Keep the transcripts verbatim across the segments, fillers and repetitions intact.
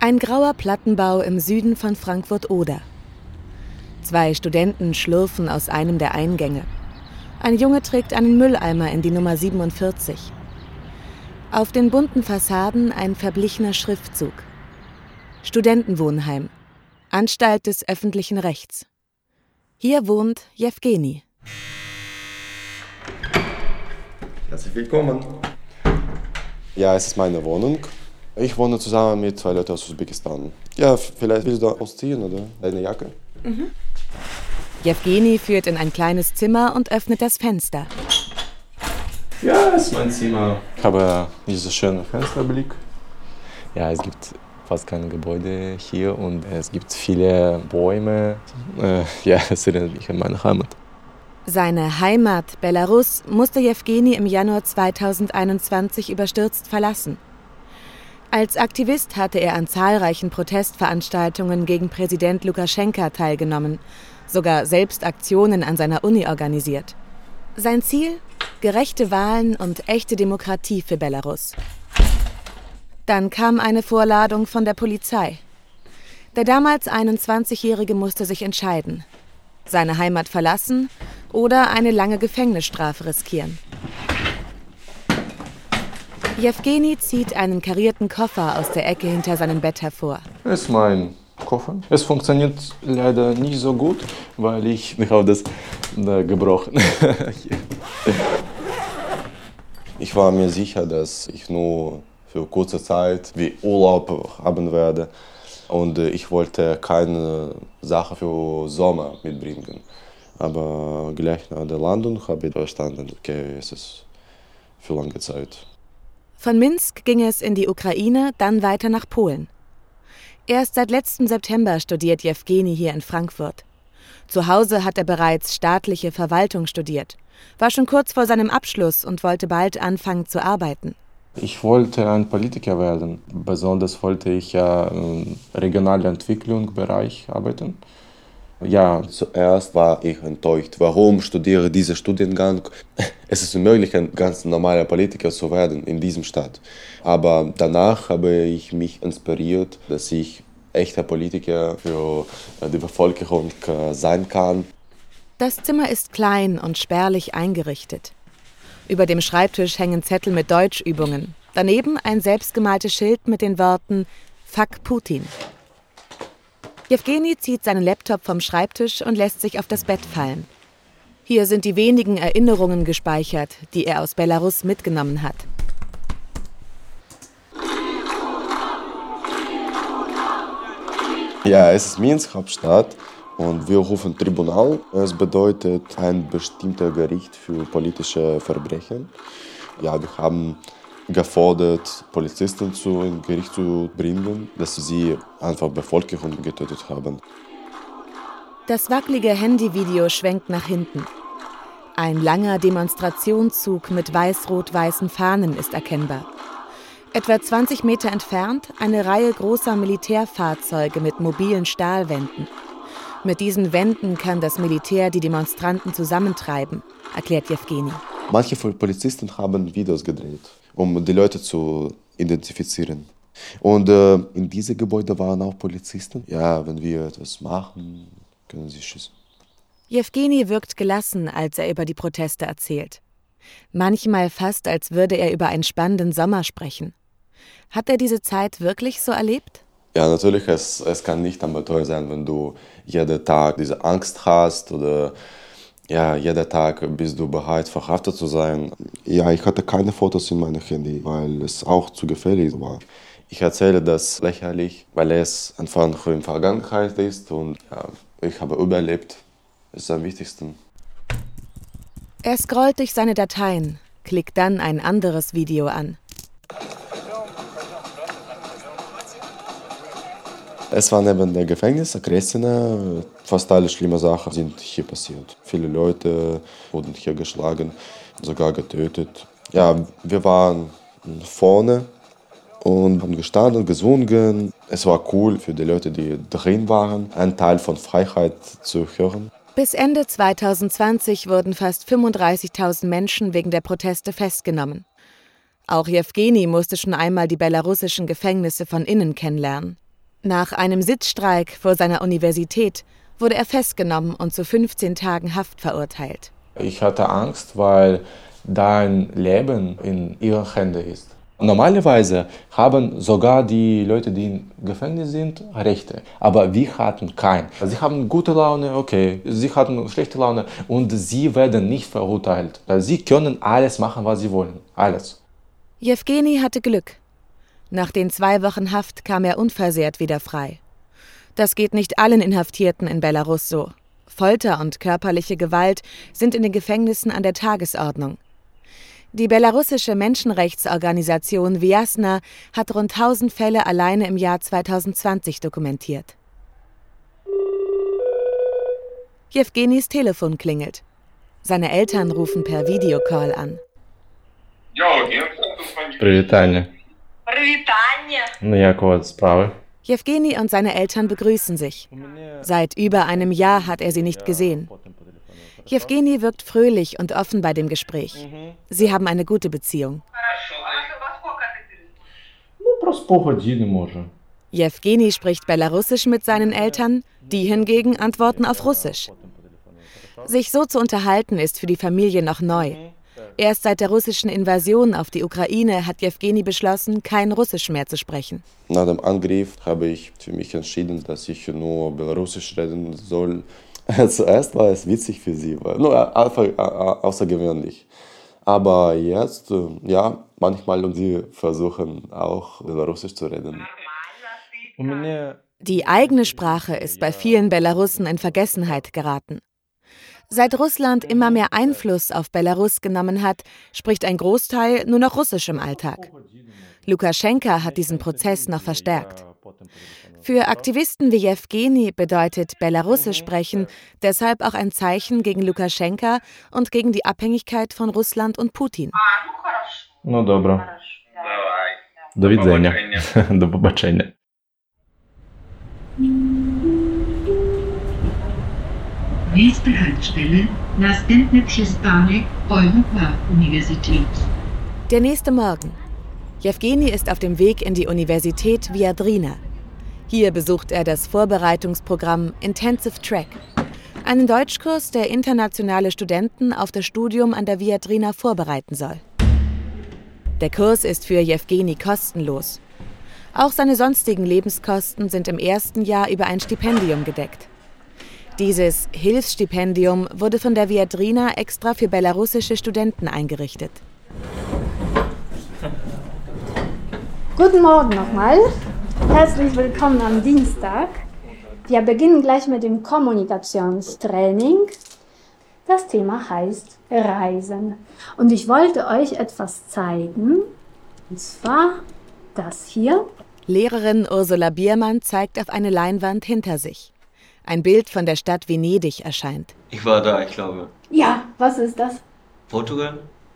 Ein grauer Plattenbau im Süden von Frankfurt-Oder. Zwei Studenten schlürfen aus einem der Eingänge. Ein Junge trägt einen Mülleimer in die Nummer siebenundvierzig. Auf den bunten Fassaden ein verblichener Schriftzug. Studentenwohnheim. Anstalt des öffentlichen Rechts. Hier wohnt Jewgeni. Herzlich willkommen. Ja, es ist meine Wohnung. Ich wohne zusammen mit zwei Leuten aus Usbekistan. Ja, vielleicht willst du ausziehen, oder? Deine Jacke? Mhm. Jewgeni führt in ein kleines Zimmer und öffnet das Fenster. Ja, das ist mein Zimmer. Ich habe diesen schönen Fensterblick. Ja, es gibt fast keine Gebäude hier und es gibt viele Bäume. Äh, ja, es erinnert mich an meine Heimat. Seine Heimat, Belarus, musste Jewgeni im Januar zweitausendeinundzwanzig überstürzt verlassen. Als Aktivist hatte er an zahlreichen Protestveranstaltungen gegen Präsident Lukaschenka teilgenommen, sogar selbst Aktionen an seiner Uni organisiert. Sein Ziel? Gerechte Wahlen und echte Demokratie für Belarus. Dann kam eine Vorladung von der Polizei. Der damals einundzwanzigjährige musste sich entscheiden: seine Heimat verlassen oder eine lange Gefängnisstrafe riskieren. Jewgeni zieht einen karierten Koffer aus der Ecke hinter seinem Bett hervor. Das ist mein Koffer. Es funktioniert leider nicht so gut, weil ich, ich habe das da gebrochen. Ich war mir sicher, dass ich nur für kurze Zeit wie Urlaub haben werde. Und ich wollte keine Sache für Sommer mitbringen. Aber gleich nach der Landung habe ich verstanden, okay, es ist für lange Zeit. Von Minsk ging es in die Ukraine, dann weiter nach Polen. Erst seit letztem September studiert Jewgeni hier in Frankfurt. Zu Hause hat er bereits staatliche Verwaltung studiert, war schon kurz vor seinem Abschluss und wollte bald anfangen zu arbeiten. Ich wollte ein Politiker werden. Besonders wollte ich ja im regionalen Entwicklungsbereich arbeiten. Ja, zuerst war ich enttäuscht. Warum studiere ich diesen Studiengang? Es ist unmöglich, ein ganz normaler Politiker zu werden in diesem Stadt. Aber danach habe ich mich inspiriert, dass ich echter Politiker für die Bevölkerung sein kann. Das Zimmer ist klein und spärlich eingerichtet. Über dem Schreibtisch hängen Zettel mit Deutschübungen. Daneben ein selbstgemaltes Schild mit den Worten Fuck Putin. Jewgeni zieht seinen Laptop vom Schreibtisch und lässt sich auf das Bett fallen. Hier sind die wenigen Erinnerungen gespeichert, die er aus Belarus mitgenommen hat. Ja, es ist Minsk, Hauptstadt, und wir rufen Tribunal. Es bedeutet ein bestimmter Gericht für politische Verbrechen. Ja, wir haben gefordert, Polizisten zu ins Gericht zu bringen, dass sie einfach Bevölkerung getötet haben. Das wackelige Handyvideo schwenkt nach hinten. Ein langer Demonstrationszug mit weiß-rot-weißen Fahnen ist erkennbar. Etwa zwanzig Meter entfernt eine Reihe großer Militärfahrzeuge mit mobilen Stahlwänden. Mit diesen Wänden kann das Militär die Demonstranten zusammentreiben, erklärt Jewgeni. Manche Polizisten haben Videos gedreht, um die Leute zu identifizieren. Und äh, in diesem Gebäude waren auch Polizisten. Ja, wenn wir etwas machen, können sie schießen. Jewgeni wirkt gelassen, als er über die Proteste erzählt. Manchmal fast, als würde er über einen spannenden Sommer sprechen. Hat er diese Zeit wirklich so erlebt? Ja, natürlich, es, es kann nicht Abenteuer sein, wenn du jeden Tag diese Angst hast oder ja, jeden Tag bist du bereit, verhaftet zu sein. Ja, ich hatte keine Fotos in meinem Handy, weil es auch zu gefährlich war. Ich erzähle das lächerlich, weil es einfach in der Vergangenheit ist und ja, ich habe überlebt. Das ist am wichtigsten. Er scrollt durch seine Dateien, klickt dann ein anderes Video an. Es war neben dem Gefängnis, Aggressine. Fast alle schlimme Sachen sind hier passiert. Viele Leute wurden hier geschlagen, sogar getötet. Ja, wir waren vorne und haben gestanden, gesungen. Es war cool für die Leute, die drin waren, einen Teil von Freiheit zu hören. Bis Ende zweitausendzwanzig wurden fast fünfunddreißigtausend Menschen wegen der Proteste festgenommen. Auch Jewgeni musste schon einmal die belarussischen Gefängnisse von innen kennenlernen. Nach einem Sitzstreik vor seiner Universität wurde er festgenommen und zu fünfzehn Tagen Haft verurteilt. Ich hatte Angst, weil dein Leben in ihren Händen ist. Normalerweise haben sogar die Leute, die im Gefängnis sind, Rechte. Aber wir hatten keinen. Sie haben gute Laune, okay. Sie hatten schlechte Laune und sie werden nicht verurteilt. Sie können alles machen, was sie wollen. Alles. Jewgeni hatte Glück. Nach den zwei Wochen Haft kam er unversehrt wieder frei. Das geht nicht allen Inhaftierten in Belarus so. Folter und körperliche Gewalt sind in den Gefängnissen an der Tagesordnung. Die belarussische Menschenrechtsorganisation Viasna hat rund tausend Fälle alleine im Jahr zweitausendzwanzig dokumentiert. Jewgenis Telefon klingelt. Seine Eltern rufen per Videocall an. Привітання. Привітання. Ну, як у вас справи? Jewgeni und seine Eltern begrüßen sich. Seit über einem Jahr hat er sie nicht gesehen. Jewgeni wirkt fröhlich und offen bei dem Gespräch. Sie haben eine gute Beziehung. Jewgeni spricht Belarussisch mit seinen Eltern, die hingegen antworten auf Russisch. Sich so zu unterhalten ist für die Familie noch neu. Erst seit der russischen Invasion auf die Ukraine hat Jewgeni beschlossen, kein Russisch mehr zu sprechen. Nach dem Angriff habe ich für mich entschieden, dass ich nur Belarusisch reden soll. Zuerst war es witzig für sie, war nur außergewöhnlich. Aber jetzt, ja, manchmal und sie versuchen auch Belarusisch zu reden. Die eigene Sprache ist bei vielen Belarussen in Vergessenheit geraten. Seit Russland immer mehr Einfluss auf Belarus genommen hat, spricht ein Großteil nur noch Russisch im Alltag. Lukaschenka hat diesen Prozess noch verstärkt. Für Aktivisten wie Jewgeni bedeutet Belarussisch sprechen deshalb auch ein Zeichen gegen Lukaschenka und gegen die Abhängigkeit von Russland und Putin. Ну, добре. До widzenia. До побачення. Nächste Haltestelle, Następny przystanek Europa-Universität. Der nächste Morgen. Jewgeni ist auf dem Weg in die Universität Viadrina. Hier besucht er das Vorbereitungsprogramm Intensive Track, einen Deutschkurs, der internationale Studenten auf das Studium an der Viadrina vorbereiten soll. Der Kurs ist für Jewgeni kostenlos. Auch seine sonstigen Lebenskosten sind im ersten Jahr über ein Stipendium gedeckt. Dieses Hilfsstipendium wurde von der Viadrina extra für belarussische Studenten eingerichtet. Guten Morgen nochmal. Herzlich willkommen am Dienstag. Wir beginnen gleich mit dem Kommunikationstraining. Das Thema heißt Reisen. Und ich wollte euch etwas zeigen. Und zwar das hier. Lehrerin Ursula Biermann zeigt auf eine Leinwand hinter sich. Ein Bild von der Stadt Venedig erscheint. Ich war da, ich glaube. Ja, was ist das? Portugal?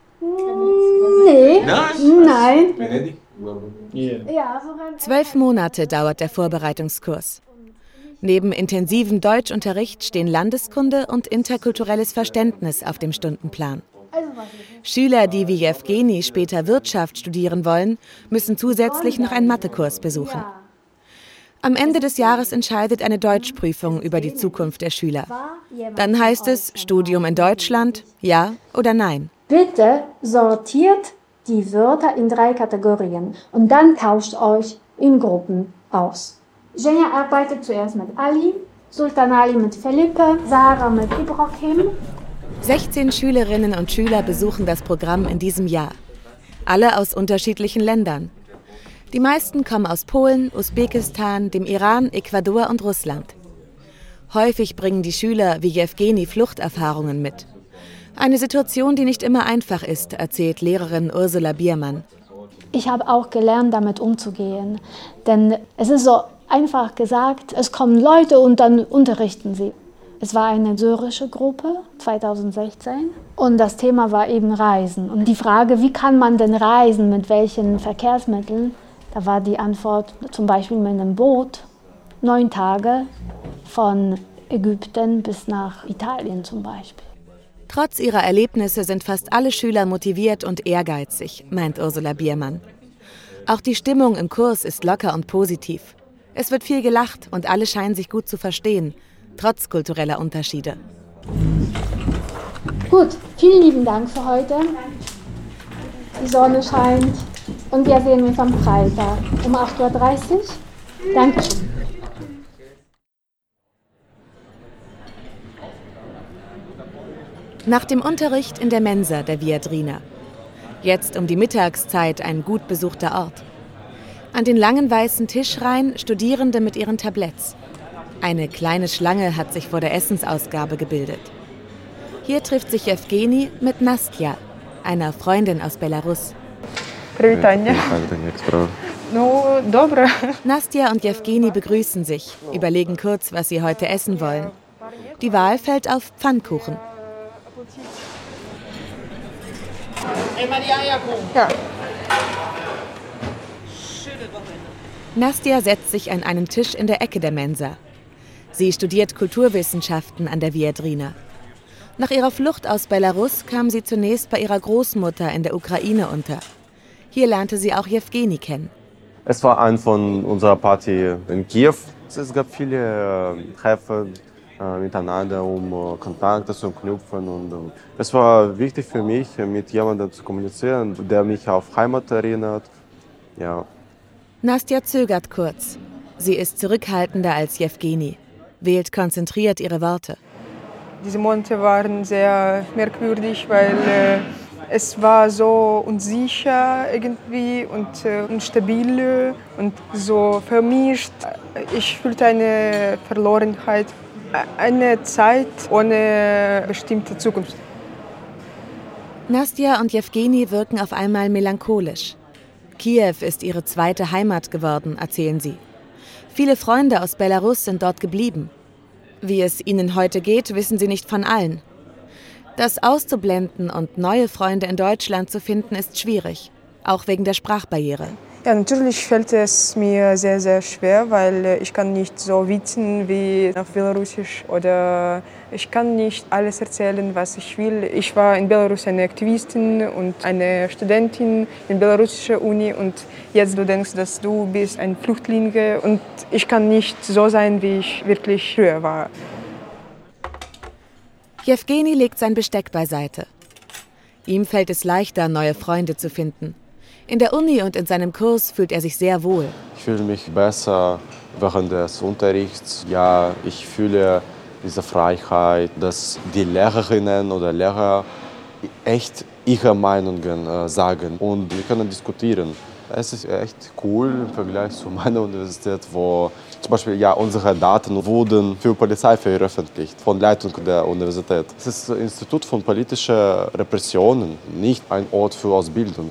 Nee. Nein? Nein. Venedig? Ja, sogar. Zwölf Monate dauert der Vorbereitungskurs. Neben intensivem Deutschunterricht stehen Landeskunde und interkulturelles Verständnis auf dem Stundenplan. Schüler, die wie Jewgeni später Wirtschaft studieren wollen, müssen zusätzlich noch einen Mathekurs besuchen. Am Ende des Jahres entscheidet eine Deutschprüfung über die Zukunft der Schüler. Dann heißt es Studium in Deutschland, ja oder nein. Bitte sortiert die Wörter in drei Kategorien und dann tauscht euch in Gruppen aus. Jenja arbeitet zuerst mit Ali, Sultan Ali mit Felipe, Sarah mit Ibrahim. sechzehn Schülerinnen und Schüler besuchen das Programm in diesem Jahr. Alle aus unterschiedlichen Ländern. Die meisten kommen aus Polen, Usbekistan, dem Iran, Ecuador und Russland. Häufig bringen die Schüler wie Jewgeni Fluchterfahrungen mit. Eine Situation, die nicht immer einfach ist, erzählt Lehrerin Ursula Biermann. Ich habe auch gelernt, damit umzugehen. Denn es ist so einfach gesagt, es kommen Leute und dann unterrichten sie. Es war eine syrische Gruppe, zweitausendsechzehn, und das Thema war eben Reisen. Und die Frage, wie kann man denn reisen, mit welchen Verkehrsmitteln? Da war die Antwort zum Beispiel mit einem Boot, neun Tage von Ägypten bis nach Italien zum Beispiel. Trotz ihrer Erlebnisse sind fast alle Schüler motiviert und ehrgeizig, meint Ursula Biermann. Auch die Stimmung im Kurs ist locker und positiv. Es wird viel gelacht und alle scheinen sich gut zu verstehen, trotz kultureller Unterschiede. Gut, vielen lieben Dank für heute. Die Sonne scheint und wir sehen uns am Freitag um acht Uhr dreißig. Dankeschön. Nach dem Unterricht in der Mensa der Viadrina. Jetzt um die Mittagszeit ein gut besuchter Ort. An den langen weißen Tischreihen Studierende mit ihren Tabletts. Eine kleine Schlange hat sich vor der Essensausgabe gebildet. Hier trifft sich Jewgeni mit Nastja, einer Freundin aus Belarus. Nastja und Jewgeni begrüßen sich, überlegen kurz, was sie heute essen wollen. Die Wahl fällt auf Pfannkuchen. Ja. Nastja setzt sich an einen Tisch in der Ecke der Mensa. Sie studiert Kulturwissenschaften an der Viadrina. Nach ihrer Flucht aus Belarus kam sie zunächst bei ihrer Großmutter in der Ukraine unter. Hier lernte sie auch Jewgeni kennen. Es war eine von unserer Party in Kiew. Es gab viele äh, Treffen äh, miteinander, um äh, Kontakte zu knüpfen. Und, äh, es war wichtig für mich, mit jemandem zu kommunizieren, der mich auf Heimat erinnert. Ja. Nastja zögert kurz. Sie ist zurückhaltender als Jewgeni, wählt konzentriert ihre Worte. Diese Monate waren sehr merkwürdig, weil äh, es war so unsicher irgendwie und äh, unstabil und so vermischt. Ich fühlte eine Verlorenheit, eine Zeit ohne bestimmte Zukunft. Nastja und Jewgeni wirken auf einmal melancholisch. Kiew ist ihre zweite Heimat geworden, erzählen sie. Viele Freunde aus Belarus sind dort geblieben. Wie es ihnen heute geht, wissen sie nicht von allen. Das auszublenden und neue Freunde in Deutschland zu finden, ist schwierig, auch wegen der Sprachbarriere. Ja, natürlich fällt es mir sehr, sehr schwer, weil ich kann nicht so witzen wie auf Belarusisch oder ich kann nicht alles erzählen, was ich will. Ich war in Belarus eine Aktivistin und eine Studentin in belarussischer Uni und jetzt du denkst, dass du bist ein Flüchtling und ich kann nicht so sein, wie ich wirklich früher war. Jewgeni legt sein Besteck beiseite. Ihm fällt es leichter, neue Freunde zu finden. In der Uni und in seinem Kurs fühlt er sich sehr wohl. Ich fühle mich besser während des Unterrichts. Ja, ich fühle diese Freiheit, dass die Lehrerinnen oder Lehrer echt ihre Meinungen äh, sagen und wir können diskutieren. Es ist echt cool im Vergleich zu meiner Universität, wo zum Beispiel ja, unsere Daten wurden für Polizei veröffentlicht von Leitung der Universität. Es ist ein Institut von politischen Repressionen, nicht ein Ort für Ausbildung.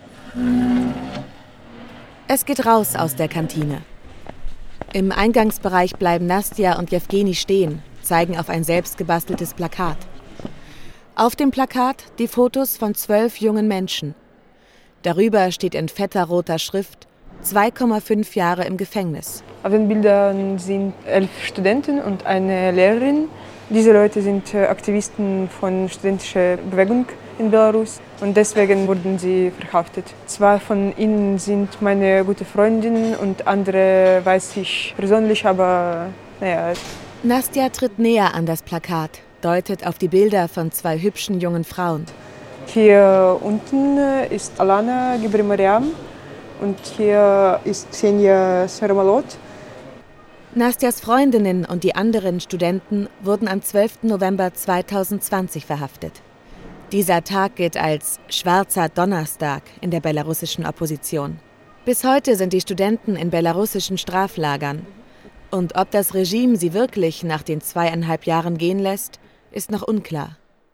Es geht raus aus der Kantine. Im Eingangsbereich bleiben Nastja und Jewgeni stehen, zeigen auf ein selbstgebasteltes Plakat. Auf dem Plakat die Fotos von zwölf jungen Menschen. Darüber steht in fetter roter Schrift zwei Komma fünf Jahre im Gefängnis. Auf den Bildern sind elf Studenten und eine Lehrerin. Diese Leute sind Aktivisten von studentischer Bewegung in Belarus und deswegen wurden sie verhaftet. Zwei von ihnen sind meine gute Freundinnen und andere weiß ich persönlich, aber naja. Nastja tritt näher an das Plakat, deutet auf die Bilder von zwei hübschen jungen Frauen. Hier unten ist Alana Gebremariam und hier ist Xenia Saramalot. Nastjas Freundinnen und die anderen Studenten wurden am zwölften November zweitausendzwanzig verhaftet. Dieser Tag gilt als Schwarzer Donnerstag in der belarussischen Opposition. Bis heute sind die Studenten in belarussischen Straflagern. Und ob das Regime sie wirklich nach den zweieinhalb Jahren gehen lässt, ist noch unklar.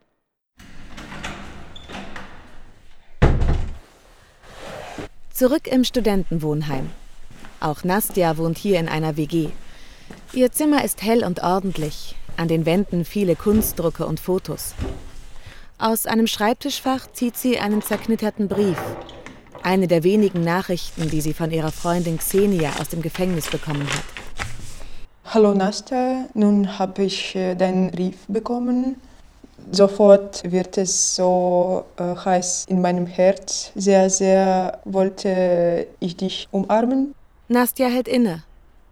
Zurück im Studentenwohnheim. Auch Nastja wohnt hier in einer W G. Ihr Zimmer ist hell und ordentlich, an den Wänden viele Kunstdrucke und Fotos. Aus einem Schreibtischfach zieht sie einen zerknitterten Brief. Eine der wenigen Nachrichten, die sie von ihrer Freundin Xenia aus dem Gefängnis bekommen hat. Hallo Nastja, nun habe ich äh, deinen Brief bekommen. Sofort wird es so äh, heiß in meinem Herz. Sehr, sehr wollte ich dich umarmen. Nastja hält inne.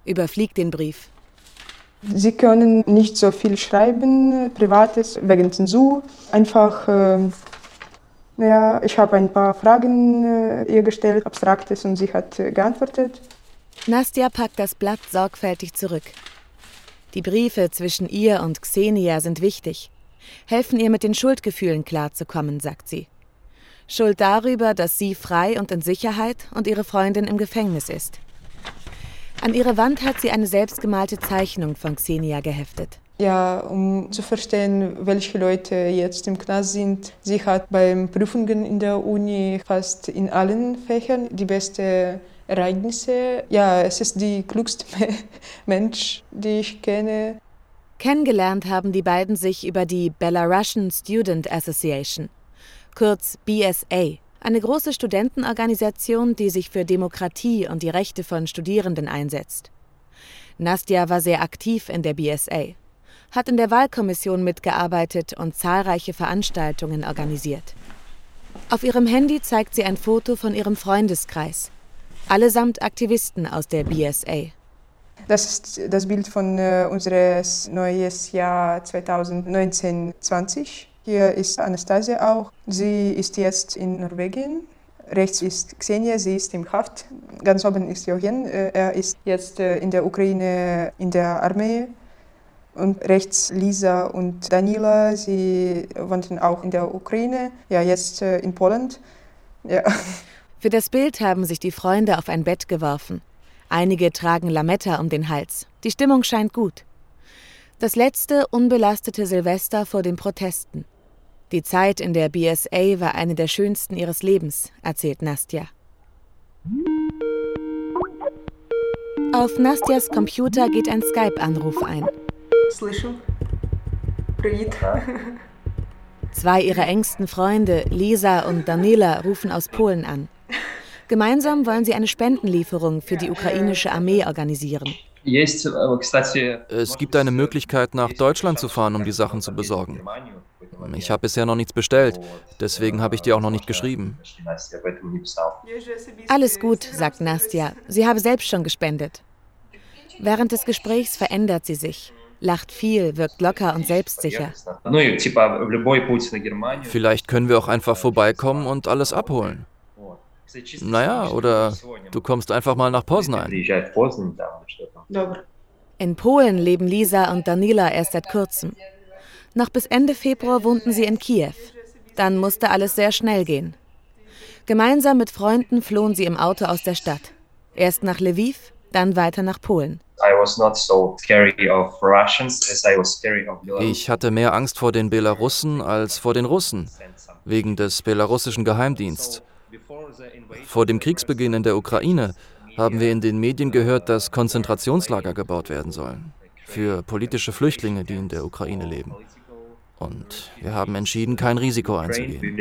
überfliegt den Brief. Sie können nicht so viel schreiben, Privates, wegen Zensur. Einfach, äh, ja, ich habe ein paar Fragen äh, ihr gestellt, Abstraktes, und sie hat äh, geantwortet. Nastja packt das Blatt sorgfältig zurück. Die Briefe zwischen ihr und Xenia sind wichtig, helfen ihr mit den Schuldgefühlen klarzukommen, sagt sie. Schuld darüber, dass sie frei und in Sicherheit und ihre Freundin im Gefängnis ist. An ihre Wand hat sie eine selbstgemalte Zeichnung von Xenia geheftet. Ja, um zu verstehen, welche Leute jetzt im Knast sind. Sie hat bei Prüfungen in der Uni fast in allen Fächern die besten Ereignisse. Ja, es ist die klügste Mensch, die ich kenne. Kennengelernt haben die beiden sich über die Belarusian Student Association, kurz B S A. Eine große Studentenorganisation, die sich für Demokratie und die Rechte von Studierenden einsetzt. Nastja war sehr aktiv in der B S A, hat in der Wahlkommission mitgearbeitet und zahlreiche Veranstaltungen organisiert. Auf ihrem Handy zeigt sie ein Foto von ihrem Freundeskreis, allesamt Aktivisten aus der B S A. Das ist das Bild von äh, unseres neues Jahr zweitausendneunzehn zwanzig. Hier ist Anastasia auch. Sie ist jetzt in Norwegen. Rechts ist Xenia, sie ist im Haft. Ganz oben ist Jochen. Er ist jetzt in der Ukraine in der Armee. Und rechts Lisa und Danila, sie wohnten auch in der Ukraine. Ja, jetzt in Polen. Ja. Für das Bild haben sich die Freunde auf ein Bett geworfen. Einige tragen Lametta um den Hals. Die Stimmung scheint gut. Das letzte unbelastete Silvester vor den Protesten. Die Zeit in der B S A war eine der schönsten ihres Lebens, erzählt Nastja. Auf Nastjas Computer geht ein Skype-Anruf ein. Zwei ihrer engsten Freunde, Lisa und Danila, rufen aus Polen an. Gemeinsam wollen sie eine Spendenlieferung für die ukrainische Armee organisieren. Es gibt eine Möglichkeit, nach Deutschland zu fahren, um die Sachen zu besorgen. Ich habe bisher noch nichts bestellt, deswegen habe ich dir auch noch nicht geschrieben. Alles gut, sagt Nastja. Sie habe selbst schon gespendet. Während des Gesprächs verändert sie sich, lacht viel, wirkt locker und selbstsicher. Vielleicht können wir auch einfach vorbeikommen und alles abholen. Naja, oder du kommst einfach mal nach Poznań. In Polen leben Lisa und Danila erst seit kurzem. Noch bis Ende Februar wohnten sie in Kiew. Dann musste alles sehr schnell gehen. Gemeinsam mit Freunden flohen sie im Auto aus der Stadt. Erst nach Lviv, dann weiter nach Polen. Ich hatte mehr Angst vor den Belarussen als vor den Russen, wegen des belarussischen Geheimdienstes. Vor dem Kriegsbeginn in der Ukraine haben wir in den Medien gehört, dass Konzentrationslager gebaut werden sollen für politische Flüchtlinge, die in der Ukraine leben. Und wir haben entschieden, kein Risiko einzugehen.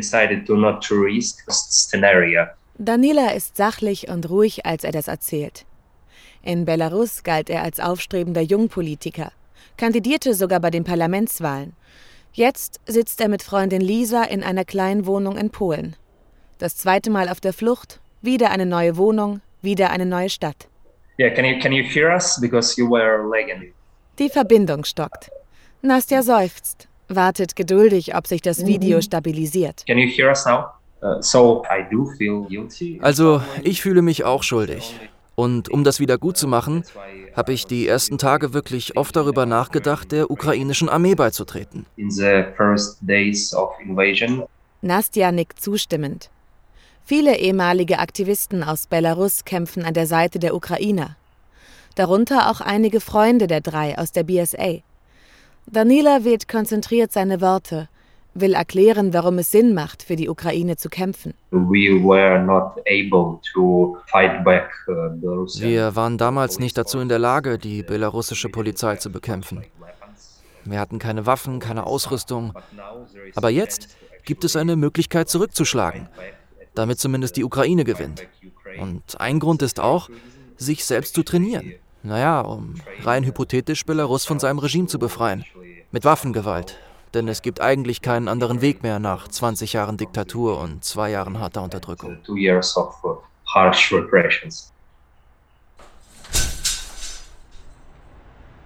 Danila ist sachlich und ruhig, als er das erzählt. In Belarus galt er als aufstrebender Jungpolitiker, kandidierte sogar bei den Parlamentswahlen. Jetzt sitzt er mit Freundin Lisa in einer kleinen Wohnung in Polen. Das zweite Mal auf der Flucht, wieder eine neue Wohnung, wieder eine neue Stadt. Yeah, can you, can you hear us? Because you were lagging. Die Verbindung stockt. Nastja seufzt, wartet geduldig, ob sich das Video stabilisiert. Can you hear us now? Uh, so I do feel guilty. Also, ich fühle mich auch schuldig. Und um das wieder gut zu machen, habe ich die ersten Tage wirklich oft darüber nachgedacht, der ukrainischen Armee beizutreten. In the first days of invasion. Nastja nickt zustimmend. Viele ehemalige Aktivisten aus Belarus kämpfen an der Seite der Ukrainer. Darunter auch einige Freunde der drei aus der B S A. Danila wählt konzentriert seine Worte, will erklären, warum es Sinn macht, für die Ukraine zu kämpfen. We were not able to fight back, uh, Wir waren damals nicht dazu in der Lage, die belarussische Polizei zu bekämpfen. Wir hatten keine Waffen, keine Ausrüstung. Aber jetzt gibt es eine Möglichkeit, zurückzuschlagen, damit zumindest die Ukraine gewinnt. Und ein Grund ist auch, sich selbst zu trainieren. Naja, um rein hypothetisch Belarus von seinem Regime zu befreien. Mit Waffengewalt. Denn es gibt eigentlich keinen anderen Weg mehr nach zwanzig Jahren Diktatur und zwei Jahren harter Unterdrückung.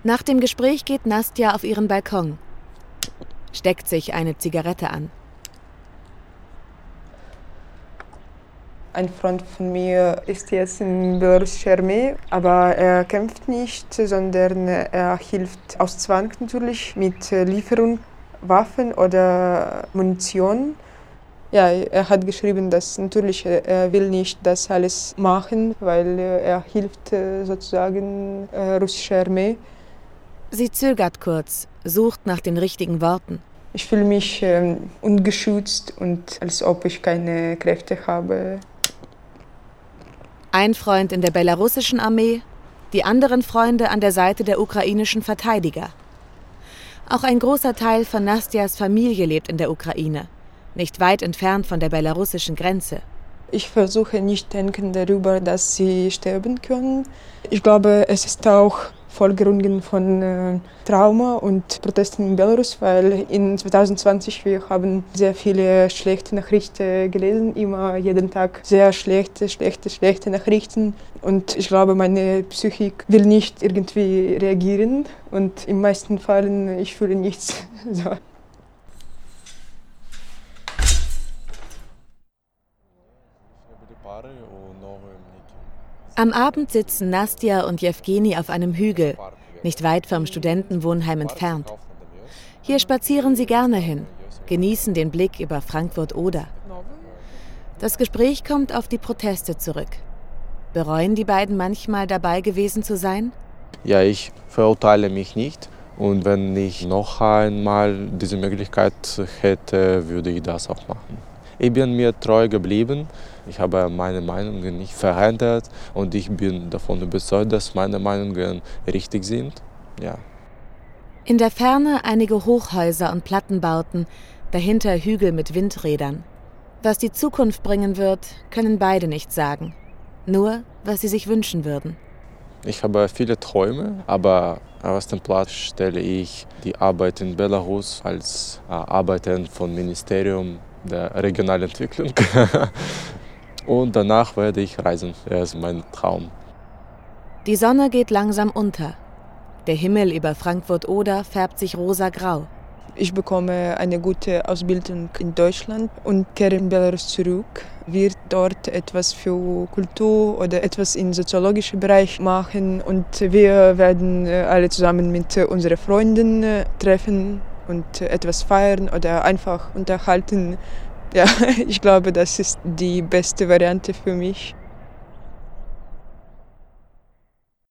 Nach dem Gespräch geht Nastja auf ihren Balkon, steckt sich eine Zigarette an. Ein Freund von mir ist jetzt in der belarussischen Armee, aber er kämpft nicht, sondern er hilft aus Zwang natürlich mit Lieferung Waffen oder Munition. Ja, er hat geschrieben, dass natürlich er will nicht das alles machen, weil er hilft sozusagen der russischen Armee. Sie zögert kurz, sucht nach den richtigen Worten. Ich fühle mich äh, ungeschützt und als ob ich keine Kräfte habe. Ein Freund in der belarussischen Armee, die anderen Freunde an der Seite der ukrainischen Verteidiger. Auch ein großer Teil von Nastjas Familie lebt in der Ukraine, nicht weit entfernt von der belarussischen Grenze. Ich versuche nicht denken darüber, dass sie sterben können. Ich glaube, es ist auch Folgerungen von äh, Trauma und Protesten in Belarus, weil in zwanzig zwanzig wir haben sehr viele schlechte Nachrichten gelesen, immer jeden Tag sehr schlechte, schlechte, schlechte Nachrichten. Und ich glaube, meine Psychik will nicht irgendwie reagieren und in meisten Fällen ich fühle nichts. So. Am Abend sitzen Nastja und Jewgeni auf einem Hügel, nicht weit vom Studentenwohnheim entfernt. Hier spazieren sie gerne hin, genießen den Blick über Frankfurt-Oder. Das Gespräch kommt auf die Proteste zurück. Bereuen die beiden manchmal dabei gewesen zu sein? Ja, ich verurteile mich nicht. Und wenn ich noch einmal diese Möglichkeit hätte, würde ich das auch machen. Ich bin mir treu geblieben. Ich habe meine Meinungen nicht verändert und ich bin davon überzeugt, dass meine Meinungen richtig sind. Ja. In der Ferne einige Hochhäuser und Plattenbauten, dahinter Hügel mit Windrädern. Was die Zukunft bringen wird, können beide nicht sagen. Nur, was sie sich wünschen würden. Ich habe viele Träume, aber auf ersten Platz stelle ich die Arbeit in Belarus als Arbeiter vom Ministerium der Regionalentwicklung. Und danach werde ich reisen. Das ist mein Traum. Die Sonne geht langsam unter. Der Himmel über Frankfurt-Oder färbt sich rosa-grau. Ich bekomme eine gute Ausbildung in Deutschland und kehre in Belarus zurück. Wir dort etwas für Kultur oder etwas im soziologischen Bereich machen und wir werden alle zusammen mit unseren Freunden treffen und etwas feiern oder einfach unterhalten. Ja, ich glaube, das ist die beste Variante für mich.